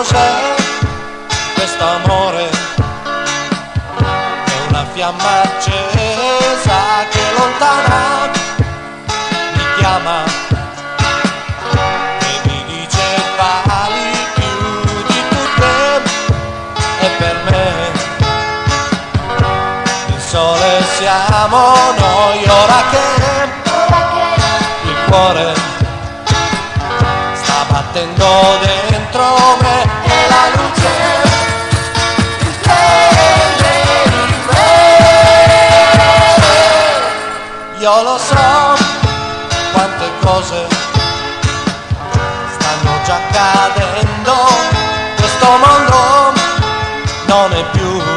cos'è questo amore, è una fiamma accesa che lontana mi chiama e mi dice vali più di tutte, e per me il sole siamo noi, ora che il cuore sta battendo dentro me e la luce prende in me. Io lo so quante cose stanno già accadendo, questo mondo non è più